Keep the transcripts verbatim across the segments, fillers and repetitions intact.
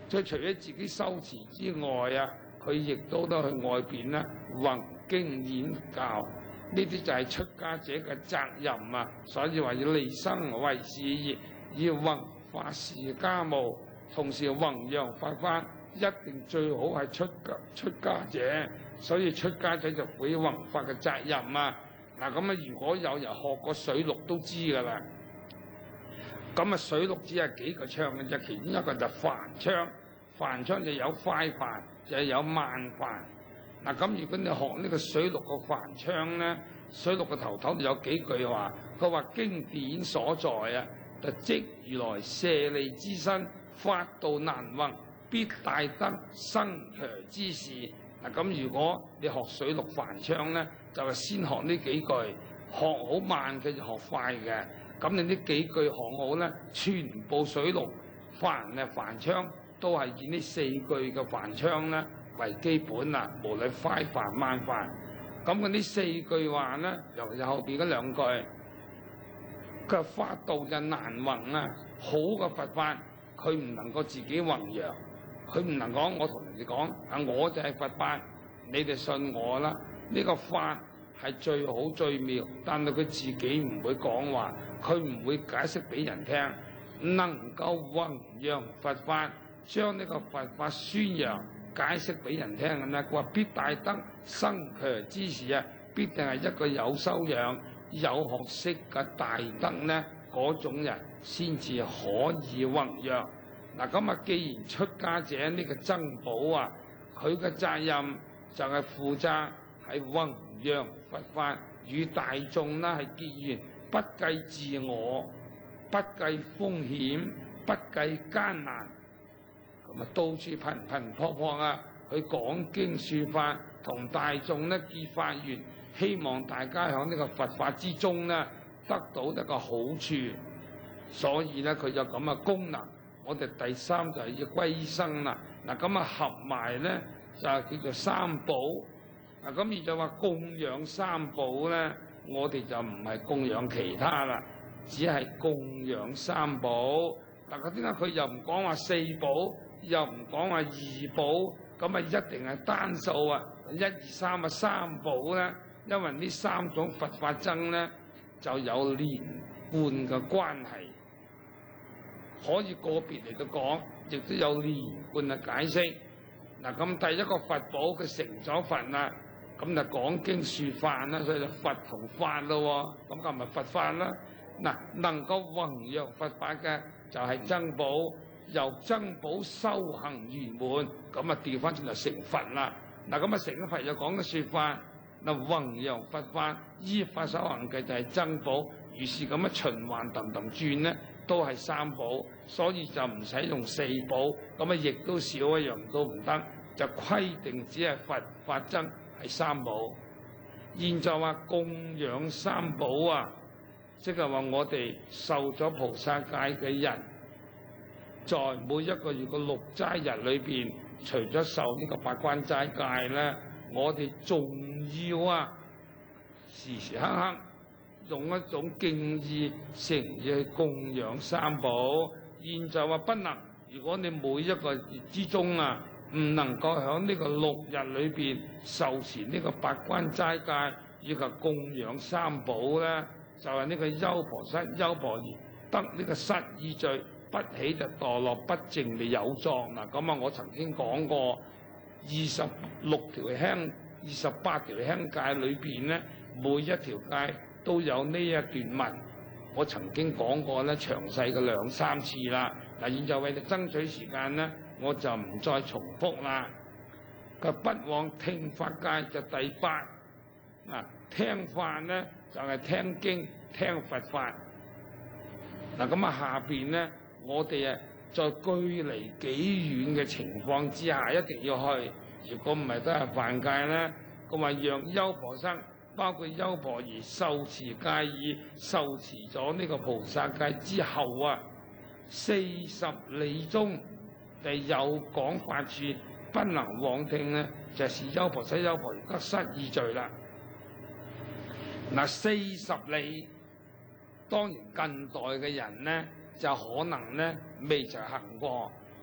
即係除咗自己修持之外啊，佢亦都都去外邊咧弘經演教，呢啲就係出家者嘅責任啊！所以話要利生為事業，要弘法事家務，同時弘揚佛法，一定最好係出家出家者。所以出家者就會弘法嘅責任啊！嗱咁啊，如果有人學過水陸都知㗎啦。咁啊，水陸只係幾個槍嘅啫，其中一個就梵槍，梵槍就有快梵，就有慢梵。嗱咁，如果你學呢個水陸嘅梵槍咧，水陸嘅頭頭有幾句話，佢話經典所在啊，就即如來舍利之身，法道難弘，必大德生強之事。嗱咁，如果你學水陸梵槍咧，就係先學呢幾句，學好慢嘅就學快嘅。咁你呢幾句學好咧，全部水陸梵啊梵槍都係以呢四句嘅梵槍咧為基本啦，無論快梵慢梵。咁佢呢四句話咧，尤其是後邊嗰兩句，佢法道就難弘啊，好嘅佛法佢唔能夠自己弘揚，佢唔能講我同人哋講啊，我就係佛法，你哋信我啦。呢個法係最好最妙，但係佢自己唔會講話，佢唔會解釋俾人聽，能夠弘揚佛法，將呢個佛法宣揚解釋俾人聽嘅咧，佢話必大德生強之事啊，必定係一個有修養、有學識嘅大德咧，嗰種人先至可以弘揚。嗱咁啊，既然出家者呢個僧寶啊，佢嘅責任就係負責係弘揚佛法，與大眾啦係結緣，不計自我，不計風險，不計艱難，咁啊到處頻頻撲撲啊，去講經説法，同大眾咧結法緣，希望大家喺呢個佛法之中咧得到一個好處，所以咧佢有咁嘅功能。我哋第三就係要歸生啦。嗱咁啊合埋咧就係叫做三寶。嗱咁而就話供養三寶咧，我哋就唔係供養其他啦，只係供養三寶。嗱佢點解佢又唔講話四寶，又唔講話二寶，咁啊一定係單數啊，一二三啊三寶咧？因為呢三種佛法僧咧就有連貫嘅關係。可以個別嚟到講，亦都有連貫嘅解釋。嗱咁第一個佛寶佢成咗佛啦，咁就講經説法啦，所以就佛同法咯。咁就咪佛法啦。嗱，能夠弘揚佛法嘅就係僧寶，由僧寶修行圓滿，咁啊調翻轉就成佛啦。嗱咁啊成咗佛又講嘅説法，嗱弘揚佛法依法修行嘅就係僧寶，於是咁樣循環氹氹轉咧。都係三寶，所以就唔使用四寶，咁啊亦都少一樣都唔得，就規定只係佛法僧係三寶。現在話供養三寶啊，即係話我哋受咗菩薩戒嘅人，在每一個月嘅六齋日裏邊，除咗受呢個八關齋戒咧，我哋仲要啊時時刻刻用一種敬意誠意去供養三寶。現在話不能，如果你每一個月之中啊，唔能夠喺呢個六日裏邊受持呢個八關齋戒，以及供養三寶咧，就係、是、呢個優婆塞、優婆夷得呢個失意罪，不起就墮落不淨嘅有狀嗱。咁啊，我曾經講過二十六條輕、二十八條輕戒裏邊咧，每一條戒都有呢一段文，我曾經講過咧，詳細嘅兩三次啦。嗱，現在為咗爭取時間咧，我就唔再重複啦。佢不往聽法戒就第八，嗱，聽法咧就係、是、聽經聽佛法。嗱咁啊，下邊咧我哋啊在距離幾遠嘅情況之下，一定要去。如果唔係都係犯戒咧，咁話讓優婆塞。包括優婆夷受持戒已，受持咗呢個菩薩戒之後啊，四十里中就有講法處，不能往聽咧，就是優婆塞、優婆夷得失意罪啦。嗱，四十里，當然近代嘅人咧就可能咧未曾行過，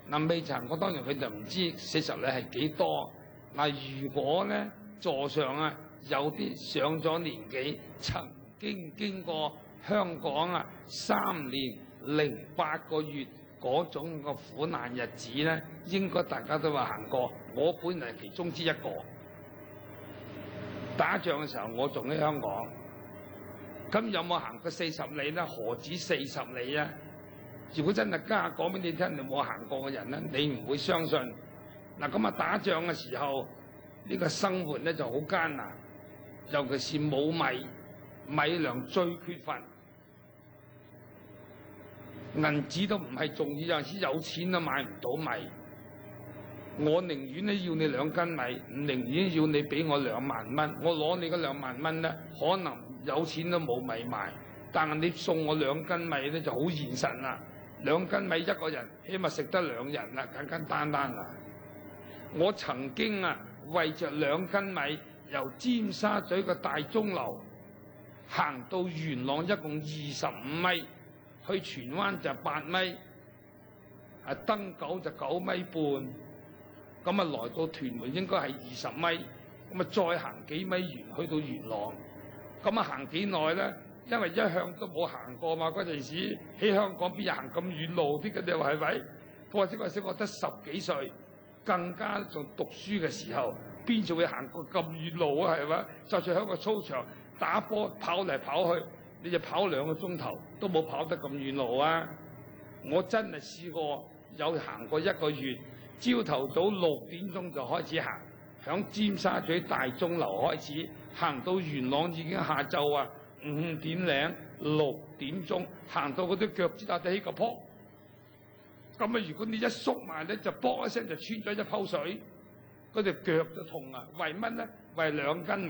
嗱，未曾我當然佢就唔知四十里係幾多。嗱，如果咧座上啊有啲上咗年紀，曾經經過香港啊三年零八個月嗰種個苦難日子咧，應該大家都話行過。我本人係其中之一個。打仗嘅時候，我仲喺香港，咁有冇行過四十里咧？何止四十里啊！如果真係家講俾你聽，你冇行過嘅人咧，你唔會相信。嗱，咁啊打仗嘅時候，呢個生活咧就好艱難，尤其是冇米，米糧最缺乏，銀紙都唔係重要，有陣時有錢都買唔到米。我寧願咧要你兩斤米，唔寧願要你俾我兩萬蚊。我攞你嗰兩萬蚊咧，可能有錢都冇米賣，但係你送我兩斤米咧就好現實啦。兩斤米一個人起碼食得兩人啦，簡簡單單啦。我曾經啊為着兩斤米由尖沙咀嘅大鐘樓行到元朗，一共二十五米，去荃灣就八米，啊登九就九米半。咁啊，來到屯門應該係二十米，咁啊再行幾米完去到元朗，咁啊行幾耐咧？因為一向都冇行過嘛，嗰陣時喺香港邊有行咁遠路啲嘅？你話係咪？嗰陣時嗰陣時我得十幾歲，更加仲讀書嘅時候，邊仲會行過咁遠路啊？係咪？就算喺個操場打波跑嚟跑去，你就跑兩個鐘頭都冇跑得咁遠路啊！我真係試過有行過一個月。朝頭早六點鐘就開始行，響尖沙咀大鐘樓開始行到元朗，已經下晝啊五點零六點鐘，行到嗰啲腳趾打地起個坡。咁啊，如果你一縮埋咧，就卜一聲就穿咗一泡水，嗰隻腳就痛啊！為乜咧？為兩斤米，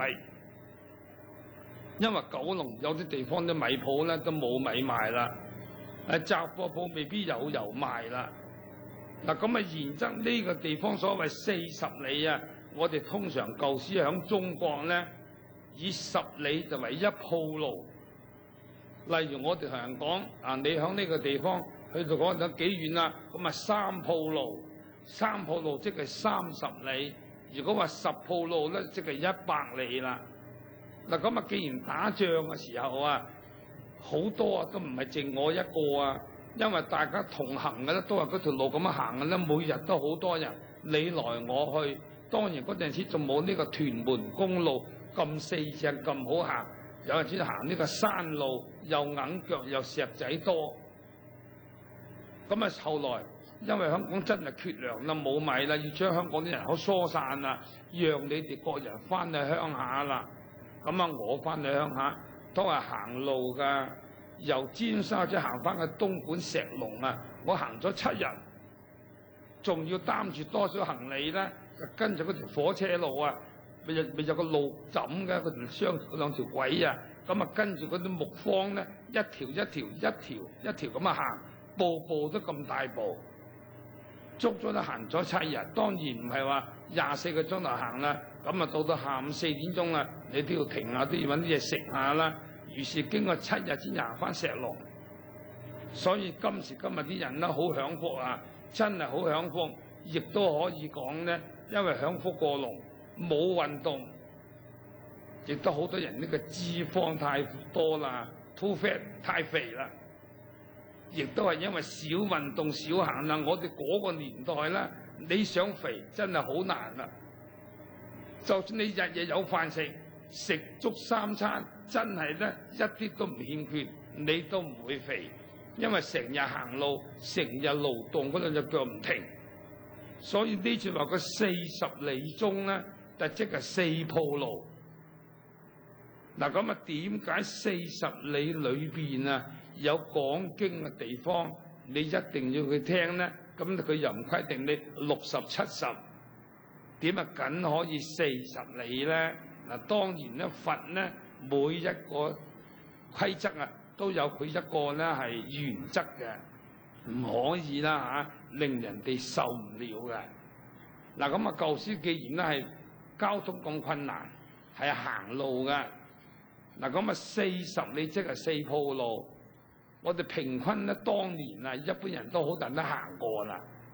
因為九龍有啲地方啲米鋪咧都冇米賣啦，誒雜貨鋪未必有油賣啦。嗱，咁啊，然則呢個地方所謂四十里啊，我哋通常舊時響中國咧，以十里就為一鋪路。例如我哋同人講啊，你響呢個地方去到嗰度幾遠啊？咁啊三鋪路，三鋪路即係三十里。如果話十鋪路咧，即係一百里啦。嗱，咁啊，既然打仗嘅時候啊，好多啊都唔係淨我一個啊。因為大家同行嘅咧，都係嗰條路咁樣行嘅咧，每日都好多人你來我去。當然嗰陣時仲冇呢個屯門公路咁四正咁好行，有陣時行呢個山路又硬腳又石仔多。咁啊，後來因為香港真係缺糧啦，冇米啦，要將香港啲人口疏散啦，讓你哋各人翻去鄉下啦。咁啊，我翻去鄉下都係行路㗎。由尖沙咀行翻去東莞石龍啊！我行咗七日，仲要擔住多少行李咧？跟住嗰條火車路啊，咪有咪有個路枕嘅嗰條雙嗰兩條軌啊！咁啊，跟住嗰啲木方咧，一條一條一條一條咁啊行，步步都咁大步，足足都行咗七日。當然唔係話廿四個鐘頭行啦，咁啊到到下午四點鐘啦，你都要停下，都要揾啲嘢食下啦。於是經過七日先行翻石龍，所以今時今日啲人咧好享福啊，真係好享福，亦都可以講咧，因為享福過龍，冇運動，亦都好多人呢個脂肪太多啦 ，too fat 太肥啦，亦都係因為少運動少行啦。我哋嗰個年代咧，你想肥真係好難啦，就算你日日有飯食。食足三餐真係咧一啲都唔欠缺，你都唔會肥，因為成日行路，成日勞動嗰兩隻腳唔停。所以呢次話個四十里中咧，就即係四鋪路。嗱，咁啊，點解四十里裏邊啊有講經嘅地方，你一定要去聽咧？咁佢又唔規定你六十七十，點啊僅可以四十里咧？嗱，當然咧，佛咧每一個規則啊，都有佢一個咧係原則嘅，唔可以啦嚇、啊，令人哋受唔了嘅。嗱，咁啊，舊時既然咧係交通咁困難，係行路嘅。嗱，咁啊，四十里即係四鋪路，我哋平均咧當年啊，一般人都好多人都行過啦。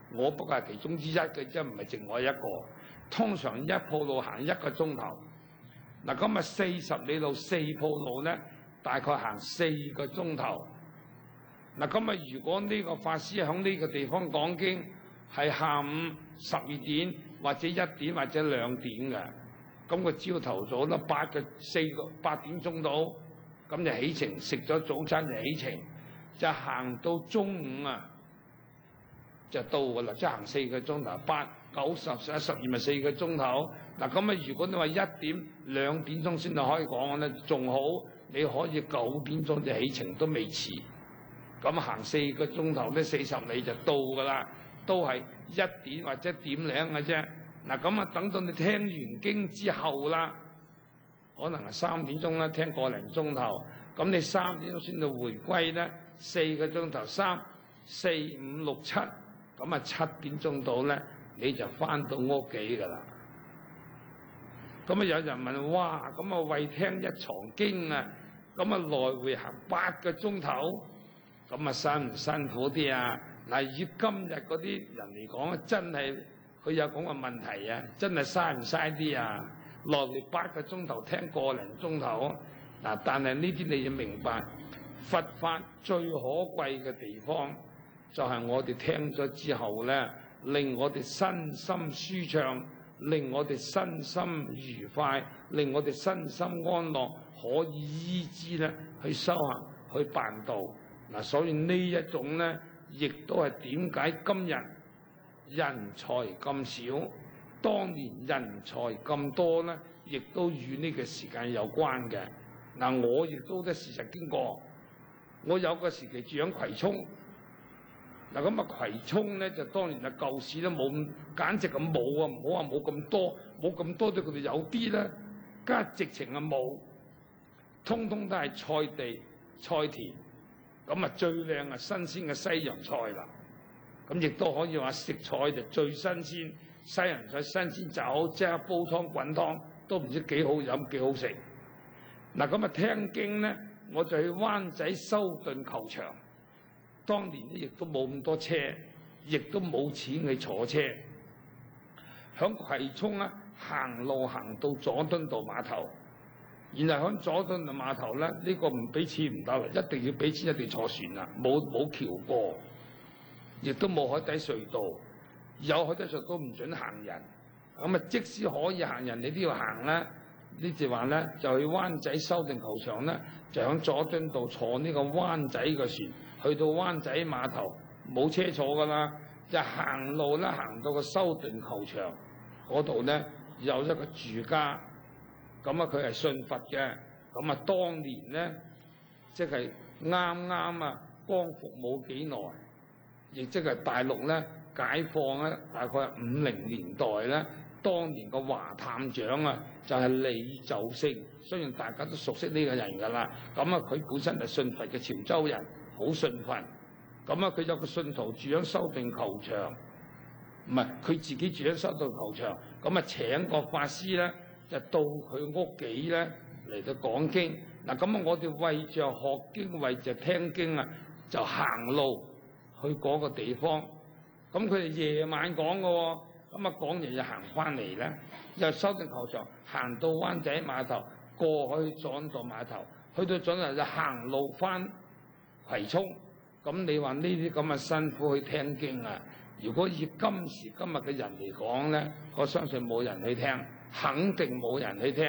我不過係其中之一嘅啫，唔係淨我一個。通常一鋪路行一個鐘頭。嗱，咁啊四十里路四鋪路咧，大概行四個鐘頭。嗱，咁啊如果呢個法師喺呢個地方講經，係下午十二點或者一點或者兩點嘅，咁個朝頭早咧八個四個八點鐘到，咁就起程，食咗早餐就起程，就行到中午啊就到㗎啦，即係行四個鐘頭，八九十十一十二咪四個鐘頭。嗱，咁啊如果你話一點兩點鐘先至可以講咧，仲好，你可以九點鐘就起程都未遲。咁行四個鐘頭咧，四十里就到㗎啦，都係一點或者點零嘅啫。嗱，咁啊等到你聽完經之後啦，可能係三點鐘啦，聽個零鐘頭，咁你三點鐘先到回歸咧，四個鐘頭三四五六七，咁啊七點鐘到咧，你就翻到屋企㗎啦。咁啊有人問：哇，咁啊為聽一床經啊，咁啊來回行八個鐘頭？咁啊辛唔辛苦啲啊？嗱，以今日嗰啲人嚟講，真係佢有講個問題啊，真係嘥唔嘥啲啊？落嚟八個鐘頭聽個零鐘頭，嗱，但係呢啲你要明白，佛法最可貴嘅地方就係我哋聽咗之後咧，令我哋身心舒暢，令我哋身心愉快，令我哋身心安樂，可以依之咧去修行去辦道。嗱，所以呢一種咧，亦都係點解今日人才咁少，當年人才咁多咧，亦都與呢個時間有關嘅。嗱，我亦都得事實經過，我有個時期住喺葵涌。嗱，咁啊葵涌咧就當年啊舊市都冇，簡直咁冇啊，唔好話冇咁多，冇咁多對佢哋有啲咧，家直情啊冇，通通都係菜地菜田。咁啊最靚啊新鮮嘅西洋菜啦，咁亦都可以話食材就最新鮮，西洋菜新鮮就好，即刻煲湯滾湯都唔知幾好飲幾好食。嗱，咁啊聽經咧，我就去灣仔修頓球場，當年咧亦都冇咁多車，亦都冇錢去坐車，響葵涌啊行路行到佐敦道碼頭。然後喺佐敦道碼頭咧，呢、這個唔俾錢唔得啦，一定要俾錢，一定坐船啦，冇冇橋過，亦都冇海底隧道，有海底隧道都唔准行人。咁啊，即使可以行人，你都要行啦。呢就話咧，就去灣仔修頓球場咧，就喺佐敦道坐呢個灣仔嘅船，去到灣仔碼頭冇車坐㗎啦，就行路咧，行到個修頓球場嗰度咧，有一個住家。咁啊，佢係信佛嘅。咁啊，當年咧，即係啱啱啊，光復冇幾耐，亦即係大陸咧解放咧，大概係五零年代咧。當年個華探長啊，就係李就勝，雖然大家都熟悉呢個人㗎啦。咁啊，佢本身係信佛嘅潮州人，好信佛。咁啊，佢有個信徒住喺修頓球場，唔係佢自己住喺修頓球場。咁啊，請個法師咧。就到佢屋企咧嚟到講經。嗱，咁啊，我哋為着學經，為着聽經啊，就行路去嗰個地方。咁佢哋夜晚講嘅喎，咁啊講完就行翻嚟咧，又修頓球場行到灣仔碼頭，過去佐敦道碼頭，去到佐敦道就行路翻葵涌。咁你話呢啲咁嘅辛苦去聽經啊？如果以今時今日嘅人嚟講咧，我相信冇人去聽。肯定冇人去聽，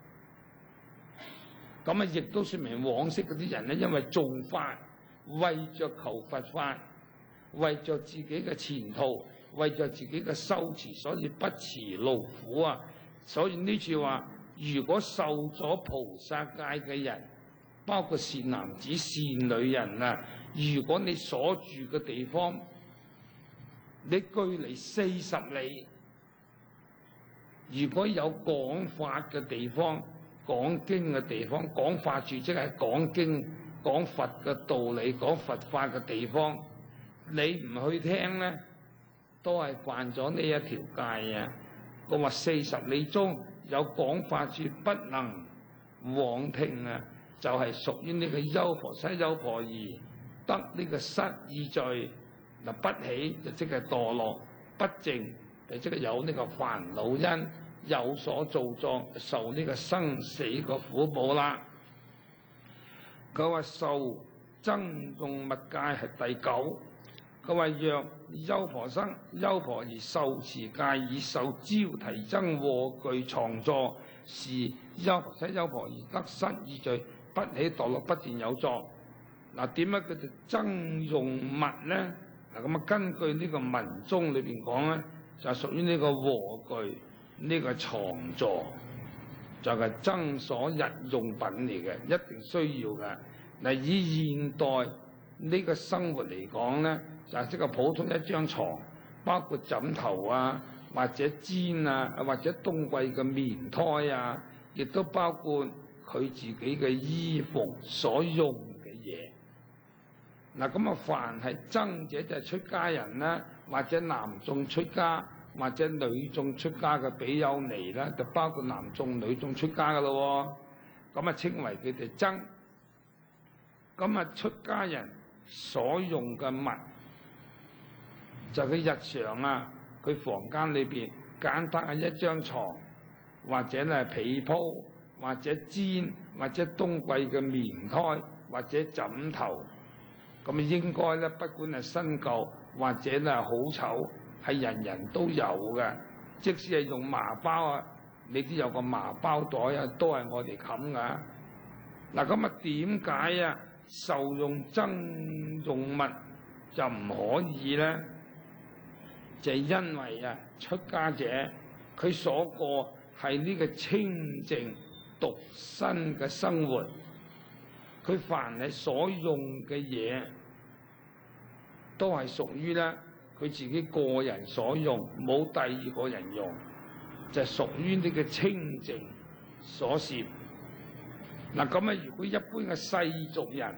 咁啊亦都說明往昔嗰啲人咧，因為種法，為着求佛法，為着自己嘅前途，為着自己嘅修持，所以不辭勞苦啊！所以呢句話，如果受咗菩薩戒嘅人，包括善男子、善女人啊，如果你所住嘅地方，你距離四十里。如果有講法嘅地方、講經嘅地方、講法住即係講經、講佛嘅道理、講佛法嘅地方，你唔去聽咧，都係犯咗呢一條戒啊！我話四十里中有講法住不能往聽啊，就係、是、屬於呢個優婆塞優婆夷得呢個失意罪。 嗱，不喜就即係墮落，不淨就即係有呢個煩惱因，有所造作，受呢個生死個苦報啦。佢話受僧眾密戒係第九。佢話若優婆生、優婆而受持戒以受招提僧臥具床座，是優婆塞、優婆而得失意罪，不喜墮落，不斷有作。嗱，點解佢哋僧用密咧？嗱，咁啊，根據呢個文中裏邊講咧，就係屬於呢個臥具，呢、這個床座就係、是、僧所日用品嚟嘅，一定需要嘅。嗱，以現代呢個生活嚟講咧，就係即係普通一張床，包括枕頭啊，或者氈啊，或者冬季嘅棉胎啊，亦都包括佢自己嘅衣服所用嘅嘢。嗱，咁啊，凡係僧者就係出家人啦，或者男眾出家，或者女眾出家嘅比丘尼啦，就包括男眾、女眾出家噶咯。咁啊，稱為佢哋僧。咁啊，出家人所用嘅物，就佢、是、日常啊，佢房間裏邊簡單嘅一張床，或者咧被鋪，或者氈，或者冬季嘅棉胎，或者枕頭。咁啊，應該咧，不管係新舊或者咧好醜，係人人都有嘅。即使係用麻包啊，你都有個麻包袋啊，都係我哋冚噶。嗱，咁啊，點解啊受用僧用物就唔可以咧？就係因為啊，出家者佢所過係呢個清淨獨身嘅生活。佢凡係所用嘅嘢，都係屬於咧佢自己個人所用，冇第二個人用，就係屬於呢個清淨所攝。嗱，咁啊，如果一般嘅世俗人，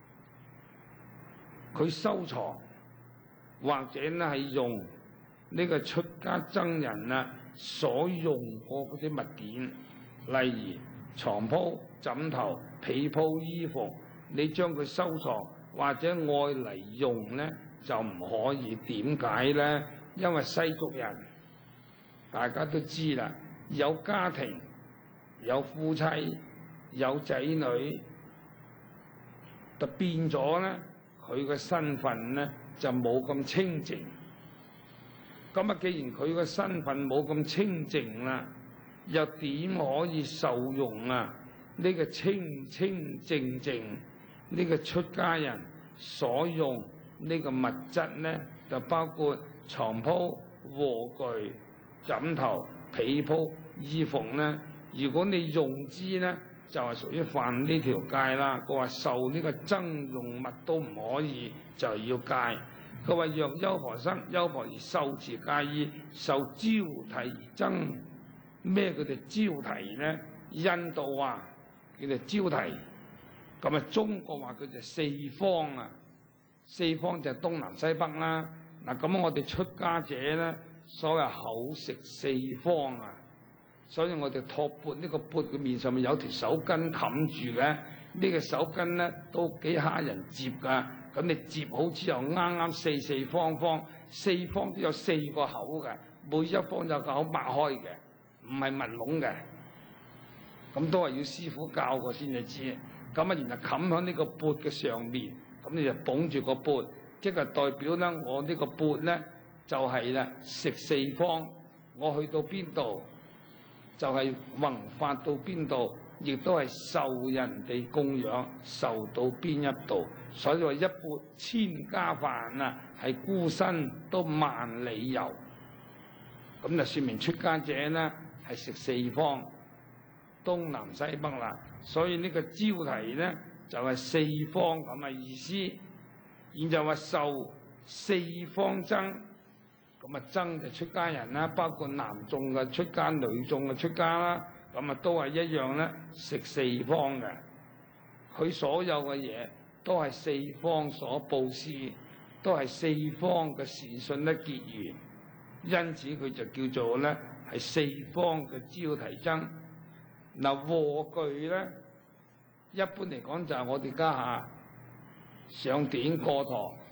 佢收藏或者咧係用呢個出家僧人啊所用過嗰啲物件，例如床鋪、枕頭、被鋪、衣服，你將佢收藏或者愛嚟用咧，就唔可以。點解咧？因為世俗人大家都知啦，有家庭、有夫妻、有仔女，就變咗咧，佢嘅身份咧就冇咁清淨。咁啊，既然佢嘅身份冇咁清淨啦，又點可以受用啊？呢個清清淨淨呢個出家人所用呢個物質咧，就包括床鋪、臥具、枕頭、被鋪、衣服咧。如果你用之咧，就係屬於犯呢條戒啦。佢話受呢個僧用物都唔可以，就要戒。佢話若優婆生、優婆而受持戒衣，受招提而僧。咩叫做招提咧？印度話叫做招提，咁啊中國話叫做四方啊。四方就係東南西北啦。嗱，咁我哋出家者咧，所謂口食四方啊。所以我哋托缽呢個缽嘅面上面有條手巾冚住嘅，呢個手巾咧都幾蝦人接㗎。咁你接好之後，啱啱四四方方，四方都有四個口嘅，每一方有個口擘開嘅，唔係密籠嘅。咁都係要師傅教過先至知。咁啊，然後冚喺呢個缽嘅上面，咁你就捧住個缽，即係代表咧，我呢個缽咧就係啦，食四方，我去到邊度就係弘法到邊度，亦都係受人哋供養，受到邊一度。所以話一缽千家飯啊，係孤身都萬里遊。咁就説明出家者咧係食四方，東南西北啦。所以呢個招提咧就係、是、四方咁嘅意思。然就話受四方僧，咁啊僧就出家人啦，包括男眾嘅出家、女眾嘅出家啦，咁啊都係一樣咧，食四方嘅。佢所有嘅嘢都係四方所布施，都係四方嘅善信咧結緣，因此佢就叫做咧係四方嘅招提僧。嗱，臥具咧，一般嚟講就係我哋家下上典過堂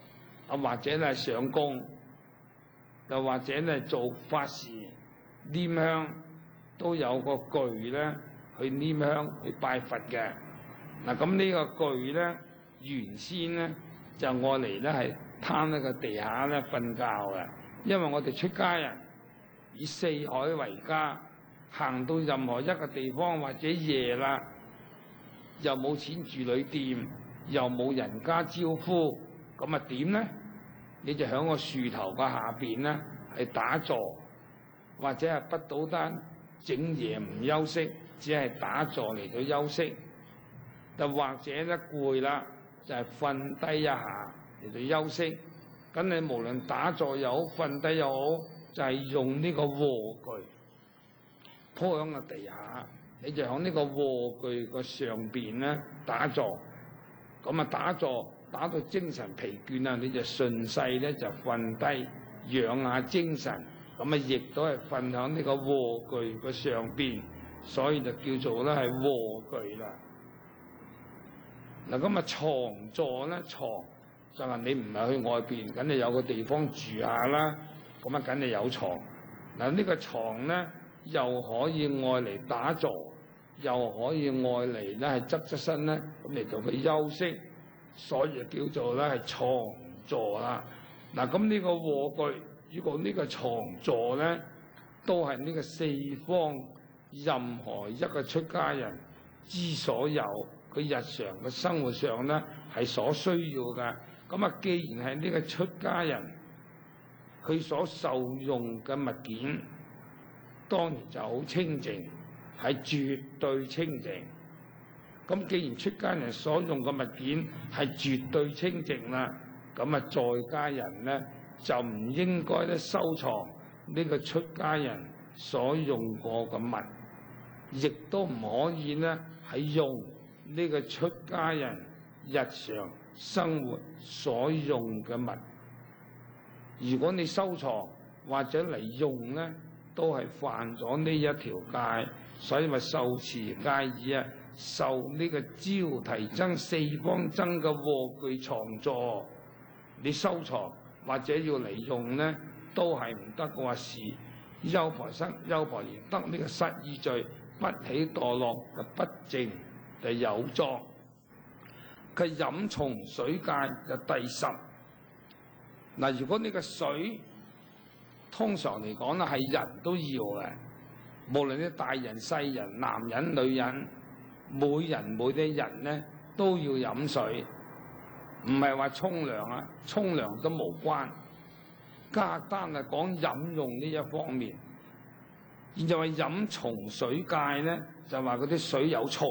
啊或者咧上供，又或者咧做法事拈香，都有個具咧去拈香去拜佛嘅。嗱，咁呢個具咧原先咧就愛嚟咧係攤喺個地下咧瞓覺嘅，因為我哋出家人以四海為家，行到任何一個地方或者夜啦，又冇錢住旅店，又冇人家招呼，咁啊點咧？你就喺個樹頭嘅下邊咧係打坐，或者係不倒單整夜唔休息，只係打坐嚟到休息。又或者咧攰啦，就係瞓低一下嚟到休息。咁你無論打坐又好，瞓低又好，就係、是、用呢個臥具鋪喺個地下，你就喺呢個臥具個上邊咧打坐。咁啊打坐打到精神疲倦啦，你就順勢咧就瞓低養下精神。咁啊亦都係瞓喺呢個臥具個上邊，所以就叫做咧係臥具啦。嗱，咁啊床座咧，床就係你唔係去外邊，梗係有個地方住下啦。咁啊，梗係有床。嗱，呢個床咧又可以愛嚟打坐，又可以愛嚟咧係側側身咧，咁嚟到佢休息，所以就叫做咧係床座啦。嗱，咁呢個臥具，如果呢個床座咧，都係呢個四方任何一個出家人之所有。佢日常嘅生活上咧係所需要嘅，咁啊，既然係呢個出家人，佢所受用嘅物件，當然就好清淨，係絕對清淨。咁既然出家人所用嘅物件係絕對清淨啦，咁啊，在家人咧就唔應該咧收藏呢個出家人所用過嘅物，亦都唔可以咧係用呢個出家人日常生活所用嘅物，如果你收藏或者嚟用咧，都係犯咗呢一條戒，所以話受持戒義啊，受呢個招提僧四方僧嘅臥具床座，你收藏或者要嚟用咧，都係唔得嘅話是優婆塞優婆夷得呢個失意罪，不起墮落嘅不淨。就有作，佢飲從水戒就第十。嗱，如果呢個水通常嚟講咧係人都要嘅，無論啲大人細人、男人女人，每人每啲人咧都要飲水，唔係話沖涼啊，沖涼都無關。加單係講飲用呢一方面，現在話飲從水戒咧，就話嗰啲水有蟲。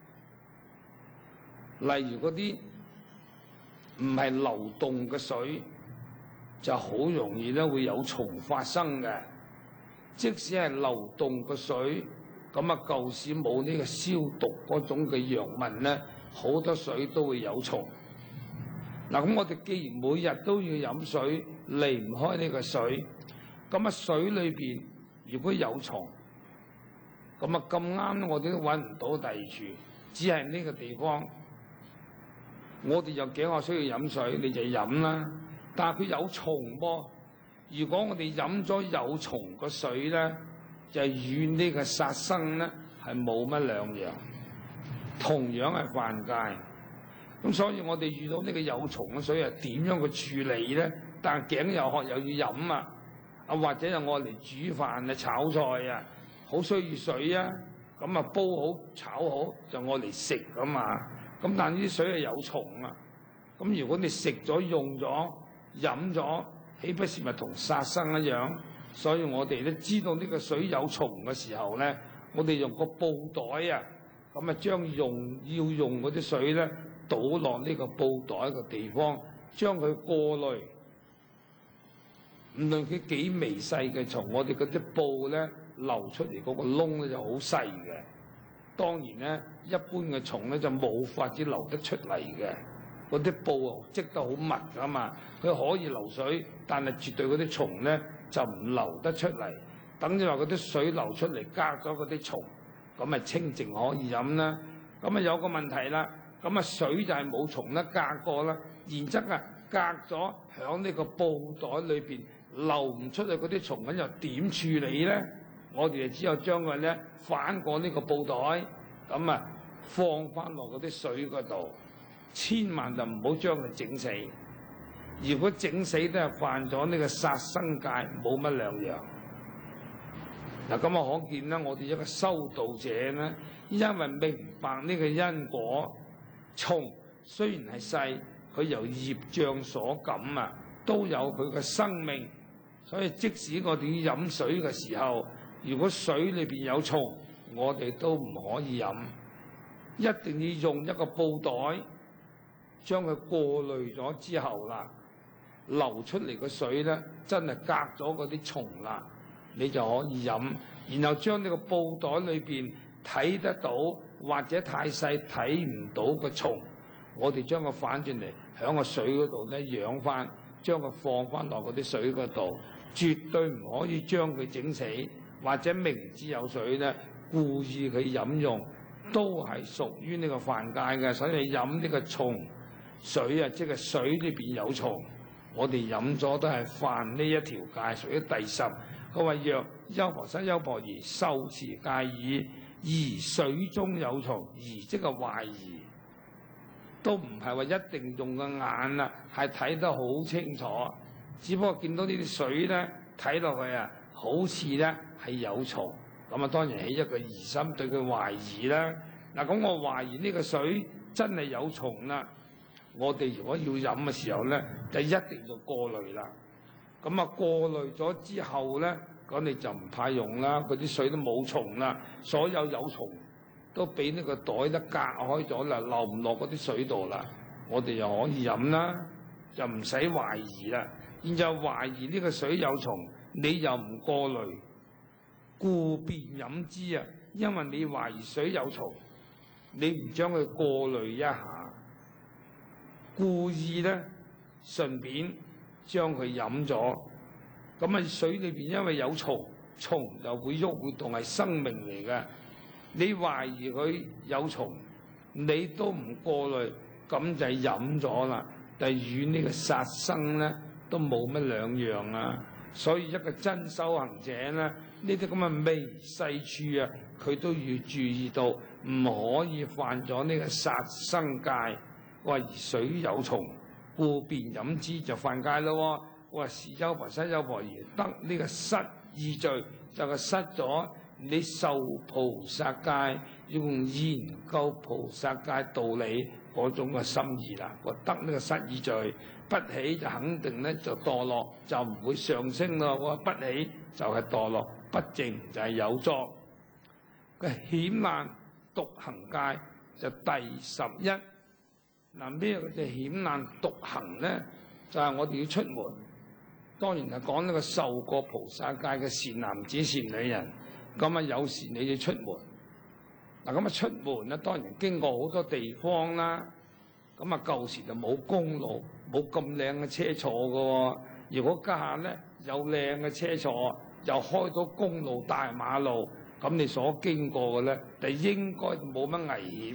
例如嗰啲唔係流動嘅水，就好容易咧會有蟲發生嘅。即使係流動嘅水，咁啊舊時冇呢個消毒嗰種嘅藥物咧，好多水都會有蟲。嗱，咁我哋既然每日都要飲水，離唔開呢個水，咁啊水裏邊如果有蟲，咁啊咁啱我哋都揾唔到第二處，只係呢個地方。我哋有幾個需要飲水，你就飲啦。但係佢有蟲噃，如果我哋飲咗有蟲個水咧，就與呢個殺生咧係冇乜兩樣，同樣係犯戒。咁所以我哋遇到呢個有蟲嘅水係點樣去處理咧？但係頸又渴又要飲啊，啊或者又愛嚟煮飯啊、炒菜啊，好需要水啊，咁啊煲好炒好就愛嚟食㗎嘛。咁但係啲水係有蟲啊，咁如果你食咗用咗飲咗，豈不是咪同殺生一樣？所以我哋咧知道呢個水有蟲嘅時候咧，我哋用個布袋啊，咁啊將用要用嗰啲水咧倒落呢個布袋嘅地方，將佢過濾。唔論佢幾微細嘅蟲，我哋嗰啲布咧流出嚟嗰個窿咧就好細嘅。當然咧，一般嘅蟲咧就冇法子流得出嚟嘅。嗰啲布積得好密㗎嘛，佢可以流水，但係絕對嗰啲蟲咧就唔流得出嚟。等於話嗰啲水流出嚟，隔咗嗰啲蟲，咁咪清淨可以飲啦。咁啊有個問題啦，咁啊水就係冇蟲啦，隔過啦。然則啊， 隔咗響呢個布袋裏邊流唔出去嗰啲蟲，咁又點處理咧？我哋就只有將佢咧反過呢個布袋，咁啊放翻落嗰啲水嗰度，千萬就唔好將佢整死。如果整死都係犯咗呢個殺生戒，冇乜兩樣。嗱，咁啊可見啦，我哋一個修道者咧，因為明白呢個因果，蟲雖然係細，佢由業障所感啊，都有佢嘅生命。所以即使我哋要飲水嘅時候，如果水裏邊有蟲，我哋都唔可以飲，一定要用一個布袋將佢過濾咗之後啦，流出嚟嘅水咧，真係隔咗嗰啲蟲啦，你就可以飲。然後將呢個布袋裏邊睇得到或者太細睇唔到個蟲，我哋將佢反轉嚟響個水嗰度咧養翻，將佢放翻落嗰啲水嗰度，絕對唔可以將佢整死，或者明知有水咧故意去飲用，都係屬於呢個犯戒嘅。所以飲呢個蟲水啊，即係水裏邊有蟲，我哋飲咗都係犯呢一條戒，屬於第十。佢話若優婆塞優婆夷受持戒已，而水中有蟲，而即係懷疑，都唔係話一定用個眼啊，係睇得好清楚。只不過見到呢啲水咧，睇落去啊，好似咧係有蟲，咁啊當然起一個疑心，對佢懷疑啦。嗱，咁我懷疑呢個水真係有蟲啦，我哋如果要飲嘅時候咧，就一定要過濾啦。咁啊過濾咗之後咧，咁你就唔怕用啦，嗰啲水都冇蟲啦，所有有蟲都俾呢個袋咧隔開咗啦，流唔落嗰啲水度啦，我哋又可以飲啦，就唔使懷疑啦。然後懷疑呢個水有蟲，你又唔過濾，故便飲之啊！因為你懷疑水有蟲，你唔將佢過濾一下，故意咧順便將佢飲咗，咁啊水裏邊因為有蟲，蟲就會喐會動，係生命嚟嘅。你懷疑佢有蟲，你都唔過濾，咁就係飲咗啦。但係與呢個殺生咧都冇乜兩樣啊。所以一個真修行者咧，呢啲咁嘅微細處啊，佢都要注意到，唔可以犯咗呢個殺生戒。話而水有蟲，故便飲之就犯戒咯。話是優婆塞優婆夷得呢個失意罪，就係失咗你受菩薩戒，用研究菩薩戒道理嗰種嘅心意啦。我得呢個失意罪，不起就肯定咧就墮落，就唔會上升咯。我話不起就係墮落，不淨就係有作。個險難獨行戒就第十一。嗱，咩叫險難獨行咧？就係、是、我哋要出門，當然係講呢個受過菩薩戒嘅善男子善女人。咁啊，有時你要出門，嗱咁啊出門咧，當然經過好多地方啦。咁啊舊時就冇公路，冇咁靚嘅車坐㗎喎。如果家下咧有靚嘅車坐，又開到公路大馬路，咁你所經過嘅咧，就應該冇乜危險。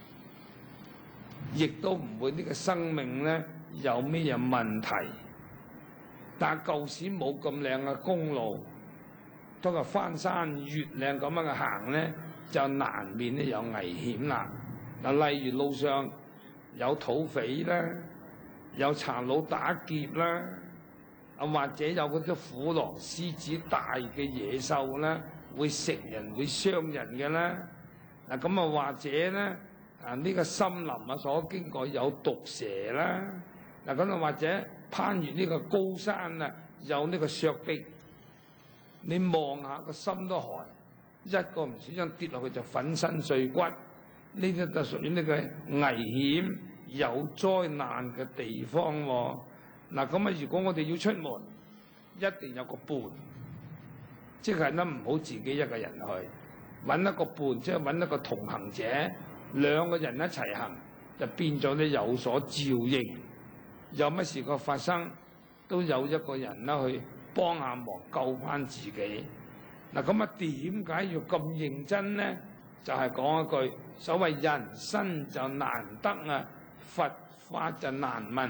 亦都唔會呢個生命咧有咩嘢問題，但係舊時冇咁靚嘅公路，都係翻山越嶺咁樣嘅行咧，就難免咧有危險啦。嗱，例如路上有土匪啦，有賊佬打劫啦，啊或者有嗰啲虎狼獅子大嘅野獸啦，會食人會傷人嘅啦。嗱咁啊或者咧。啊！呢、這個森林啊，所經過有毒蛇啦，嗱咁啊，或者攀越呢個高山啊，有呢個削壁，你望下個心都寒，一個唔小心跌落去就粉身碎骨，呢啲就屬於呢個危險有災難嘅地方喎。嗱咁啊，如果我哋要出門，一定有個伴，即係咧唔好自己一個人去，揾一個伴，即係揾一個同行者。兩個人一齊行，就變咗咧有所照應，有乜事個發生，都有一個人啦去幫下忙救翻自己。嗱咁啊，點解要咁認真咧？就係、是、講一句，所謂人生就難得啊，佛法就難聞。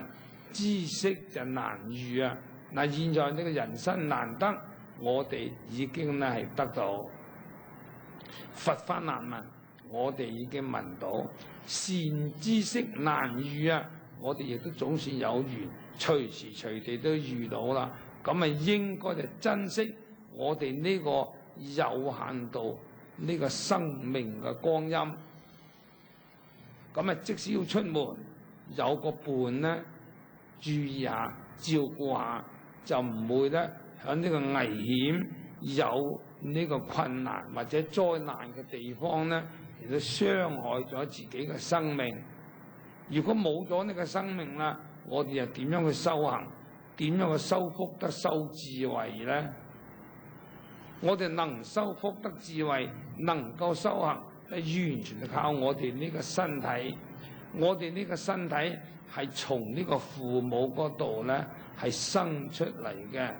知識就難遇啊！嗱，現在呢個人生難得，我哋已經咧係得到佛法難聞，我哋已經聞到善知識難遇啊！我哋亦都總算有緣，隨時隨地都遇到啦。咁咪應該就珍惜我哋呢個有限度呢個生命嘅光陰。咁啊，即使要出門，有個伴咧，注意下照顧下，就唔會咧喺呢個危險有呢個困難或者災難嘅地方咧，嚟到傷害咗自己嘅生命。如果冇咗呢個生命啦，我哋又點樣去修行？點樣去修福德、修智慧咧？我哋能修福德智慧，能夠修行，係完全係靠我哋呢個身體。我哋呢個身體係從呢個父母嗰度咧係生出嚟嘅。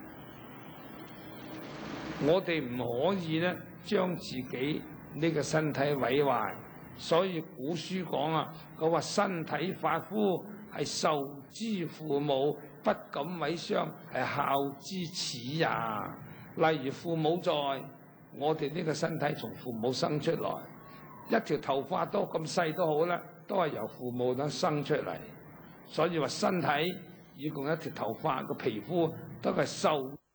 我哋唔可以咧將自己呢個身體毀壞。所以古書講啊，佢話身體髮膚係受之父母，不敢毀傷，係孝之始也。例如父母在，我哋呢個身體從父母生出來，一條頭髮都咁細都好啦，都係由父母等生出嚟。所以話身體以共一條頭髮個皮膚都係受